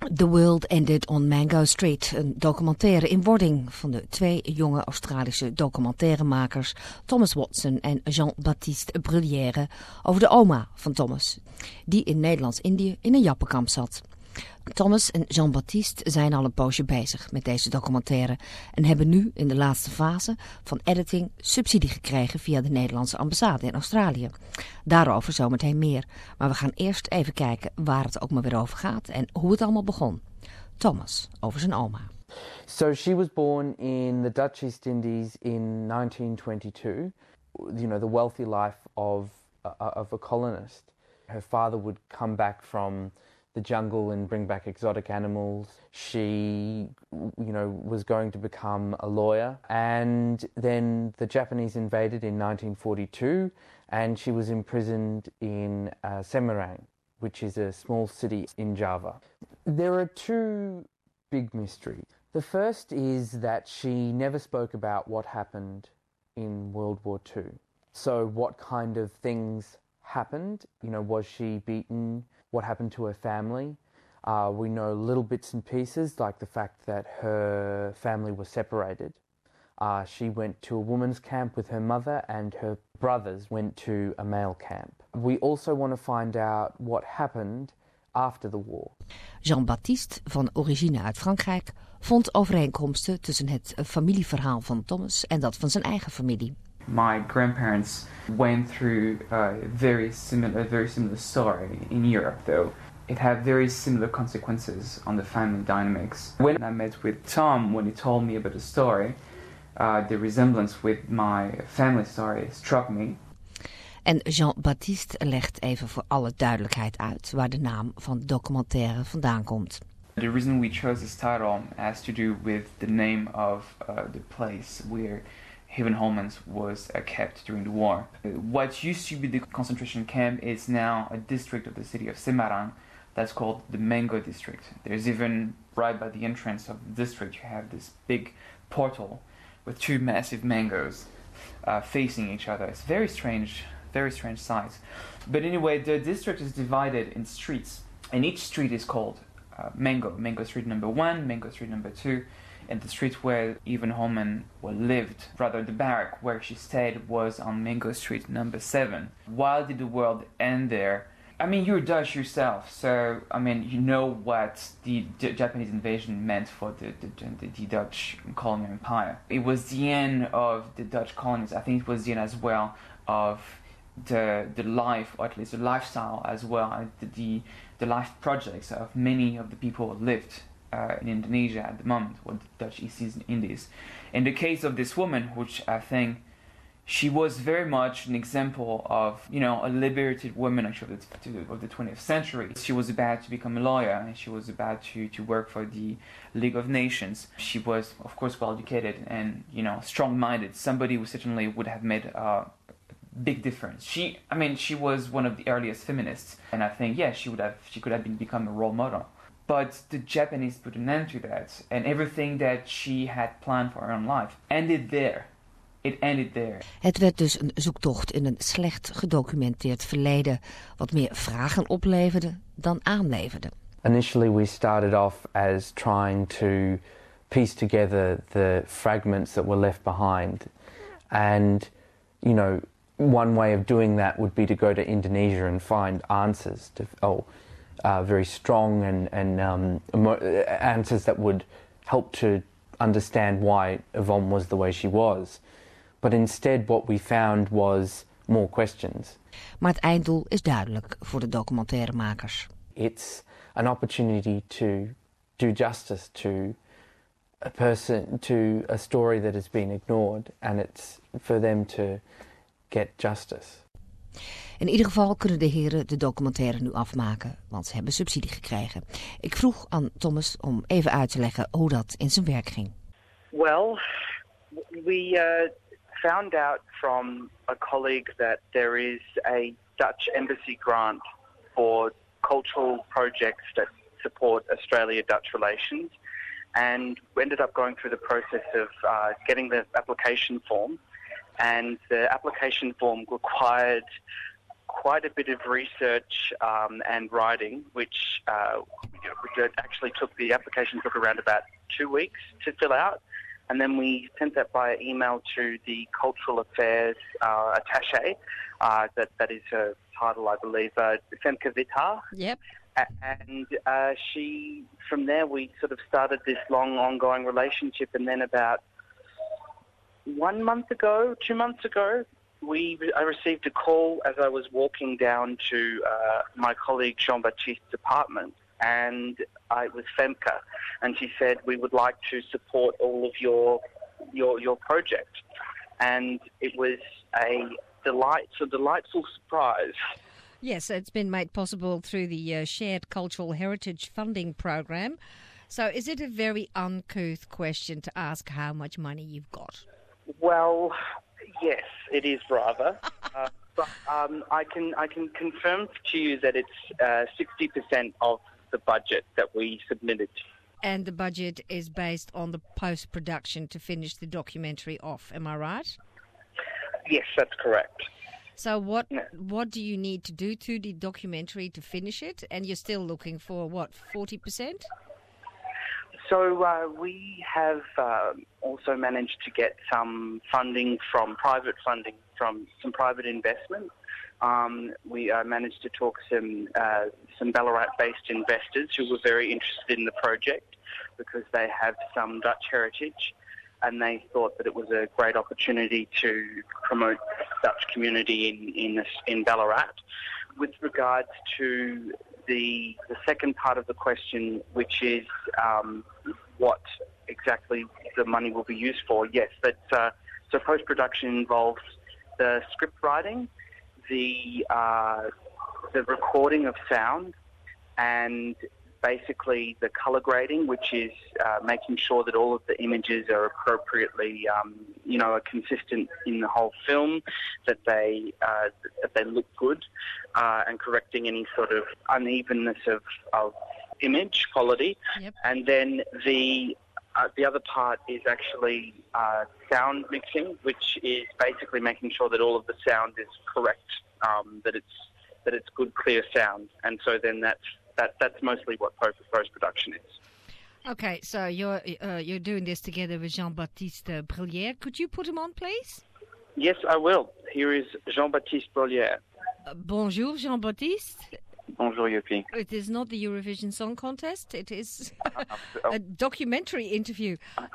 The World Ended on Mango Street, een documentaire in wording van de 2 jonge Australische documentairemakers Thomas Watson en Jean-Baptiste Bruyère over de oma van Thomas, die in Nederlands-Indië in een jappenkamp zat. Thomas en Jean-Baptiste zijn al een poosje bezig met deze documentaire en hebben nu in de laatste fase van editing subsidie gekregen via de Nederlandse ambassade in Australië. Daarover zometeen meer, maar we gaan eerst even kijken waar het ook maar weer over gaat en hoe het allemaal begon. Thomas over zijn oma. So she was born in the Dutch East Indies in 1922. You know, the wealthy life of a colonist. Her father would come back from the jungle and bring back exotic animals. She, was going to become a lawyer. And then the Japanese invaded in 1942 and she was imprisoned in Semarang, which is a small city in Java. There are 2 big mysteries. The first is that she never spoke about what happened in World War II. So what kind of things happened? Was she beaten? What happened to her family? We know little bits and pieces, like the fact that her family was separated. She went to a women's camp with her mother and her brothers went to a male camp. We also want to find out what happened after the war. Jean-Baptiste, van origine uit Frankrijk, vond overeenkomsten tussen het familieverhaal van Thomas en dat van zijn eigen familie. My grandparents went through a very similar story in Europe, though. It had very similar consequences on the family dynamics. When I met with Tom, when he told me about the story, the resemblance with my family story struck me. En Jean-Baptiste legt even voor alle duidelijkheid uit waar de naam van de documentaire vandaan komt. The reason we chose this title has to do with the name of the place where Haven Holmans was kept during the war. What used to be the concentration camp is now a district of the city of Semarang that's called the Mango District. There's even, right by the entrance of the district, you have this big portal with 2 massive mangoes facing each other. It's very strange sight. But anyway, the district is divided in streets, and each street is called Mango Street number 1, Mango Street number 2, and the street where Yvonne Holman lived, rather the barrack where she stayed, was on Mango Street number 7. Why did the world end there? I mean, you're Dutch yourself, so, I mean, you know what the Japanese invasion meant for the Dutch colonial empire. It was the end of the Dutch colonies. I think it was the end as well of the life, or at least the lifestyle as well, and the life projects of many of the people who lived in Indonesia at the moment, or the Dutch East Indies. In the case of this woman, which I think she was very much an example of, a liberated woman actually of the 20th century. She was about to become a lawyer and she was about to work for the League of Nations. She was, of course, well educated and, strong-minded. Somebody who certainly would have made a big difference. She was one of the earliest feminists, and I think, she could have become a role model. But the Japanese put an end to that, and everything that she had planned for her own life ended there. It ended there. Het werd dus een zoektocht in een slecht gedocumenteerd verleden, wat meer vragen opleverde dan aanleverde. Initially we started off as trying to piece together the fragments that were left behind. And, one way of doing that would be to go to Indonesia and find answers to very strong and answers that would help to understand why Yvonne was the way she was. But instead what we found was more questions. Maar het einddoel is duidelijk voor de documentairemakers. It's an opportunity to do justice to a person, to a story that has been ignored, and it's for them to get justice. In ieder geval kunnen de heren de documentaire nu afmaken, want ze hebben subsidie gekregen. Ik vroeg aan Thomas om even uit te leggen hoe dat in zijn werk ging. Well, we found out from a colleague that there is a Dutch embassy grant for cultural projects that support Australia-Dutch relations, and we ended up going through the process of getting the application form, and the application form required quite a bit of research and writing, which it actually the application took around about 2 weeks to fill out. And then we sent that via email to the Cultural Affairs attaché. That is her title, I believe, Femke Vitar. Yep. And from there, we sort of started this long, ongoing relationship. And then about 1 month ago, 2 months ago, I received a call as I was walking down to my colleague Jean-Baptiste's apartment. And it was Femke, and she said, we would like to support all of your project. And it was a delightful surprise. Yes, it's been made possible through the Shared Cultural Heritage Funding Program. So is it a very uncouth question to ask how much money you've got? Well, yes, it is rather. But I can confirm to you that it's 60% of the budget that we submitted. And the budget is based on the post-production to finish the documentary off, am I right? Yes, that's correct. So what do you need to do to the documentary to finish it? And you're still looking for, 40%? So we have also managed to get some private funding from some private investment. We managed to talk some Ballarat-based investors who were very interested in the project because they have some Dutch heritage, and they thought that it was a great opportunity to promote the Dutch community in Ballarat. With regards to the second part of the question, which is what exactly the money will be used for, yes, so post-production involves the script writing, the recording of sound, and basically the color grading, which is making sure that all of the images are appropriately, are consistent in the whole film, that they look good, and correcting any sort of unevenness of image quality. Yep. And then the other part is actually sound mixing, which is basically making sure that all of the sound is correct, that it's good, clear sound. And so then that's mostly what post-production is. Okay, so you're doing this together with Jean-Baptiste Brullière. Could you put him on, please? Yes, I will. Here is Jean-Baptiste Brullière. Bonjour, Jean-Baptiste. Bonjour, Yuki. It is not the Eurovision Song Contest. It is a documentary interview.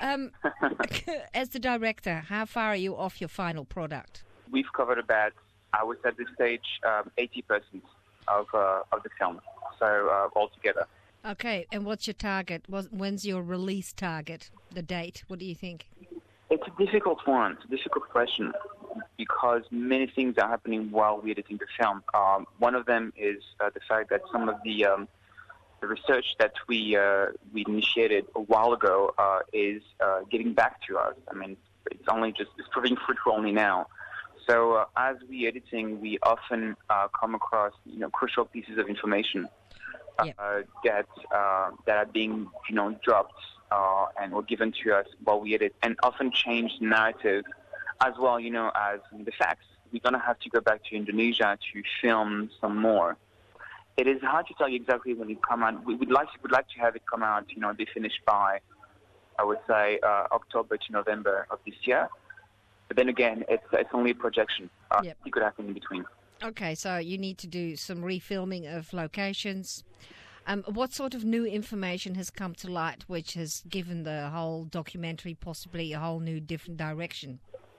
As the director, how far are you off your final product? We've covered about, I would say at this stage, 80% of the film. So altogether. Okay, and what's your target? When's your release target? The date? What do you think? It's a difficult one. It's a difficult question because many things are happening while we're editing the film. One of them is the fact that some of the research that we initiated a while ago is getting back to us. I mean, it's proving fruitful only now. So as we're editing, we often come across crucial pieces of information that are being dropped and were given to us while we edit, and often change the narrative as well. As the facts, we're gonna have to go back to Indonesia to film some more. It is hard to tell you exactly when it come out. We would like to have it come out, be finished by, I would say, October to November of this year. But then again, it's only a projection. It could happen in between. Okay, so you need to do some refilming of locations. What sort of new information has come to light which has given the whole documentary possibly a whole new different direction?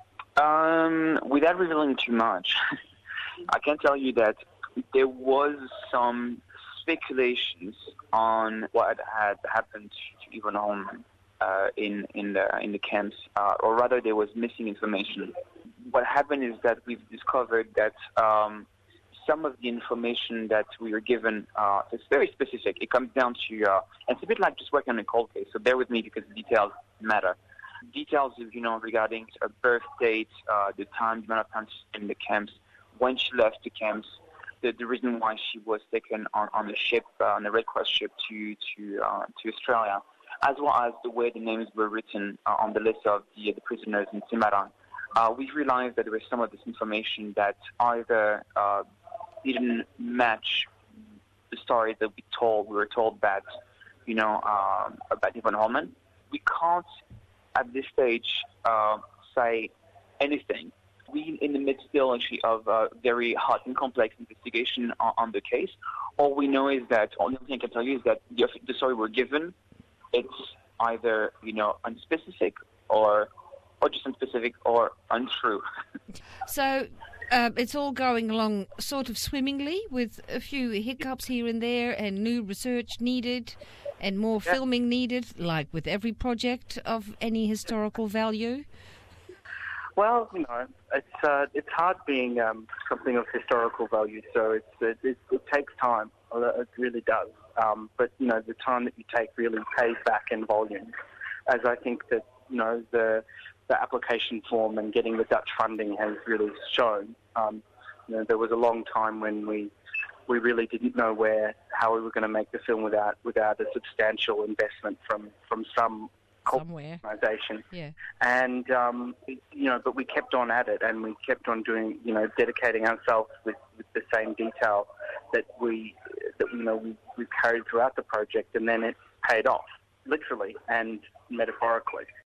Without revealing too much, I can tell you that there was some speculations on what had happened to Yvonne Holman in the camps, or rather there was missing information. What happened is that we've discovered that some of the information that we were given is very specific. It comes down to, and it's a bit like just working on a cold case, so bear with me because the details matter. Details of, regarding a birth date, the time, the amount of time in the camps, when she left the camps, the reason why she was taken on the ship, on the Red Cross ship to Australia, as well as the way the names were written on the list of the prisoners in Semarang. We've realized that there was some of this information that either didn't match the story that we were told that, about Yvonne Holman. We can't, at this stage, say anything. We're in the midst still actually of a very hot and complex investigation on the case. All we know is that, only thing I can tell you is that the story we're given, it's either, unspecific or just unspecific or untrue. So it's all going along sort of swimmingly with a few hiccups here and there and new research needed and more filming needed, like with every project of any historical value? Well, it's hard being something of historical value, so it takes time. It really does. But the time that you take really pays back in volume, as I think that the application form and getting the Dutch funding has really shown. There was a long time when we really didn't know how we were going to make the film without a substantial investment from some somewhere organisation. Yeah. And but we kept on at it, and we kept on doing, dedicating ourselves with the same detail that we carried throughout the project, and then it paid off, literally and metaphorically.